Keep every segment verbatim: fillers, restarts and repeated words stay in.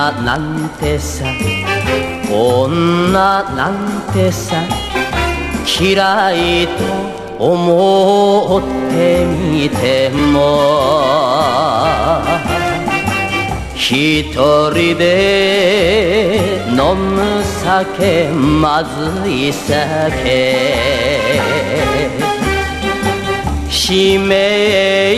女なんてさ女なんてさ嫌いと思ってみても一人で飲む酒まずい酒指名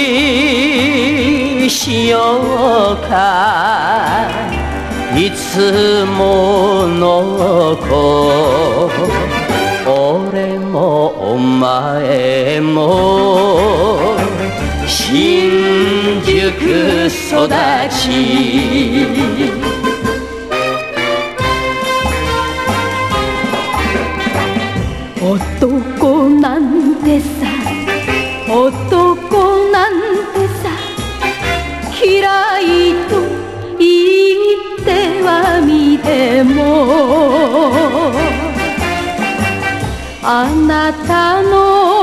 しようかいつもの子俺もお前も新宿育ち男なんてさ男なんてさ嫌いと言ってはみてもあなたの